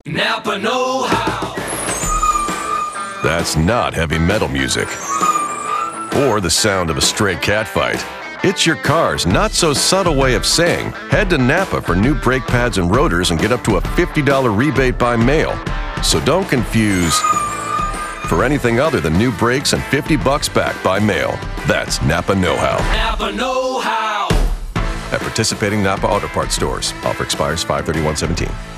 Napa Know How. That's not heavy metal music. Or the sound of a stray cat fight. It's your car's not-so-subtle way of saying, head to Napa for new brake pads and rotors and get up to a $50 rebate by mail. So don't confuse for anything other than new brakes and $50 back by mail. That's Napa Know How. Napa Know How. At participating Napa Auto Parts stores. Offer expires 5/31/17.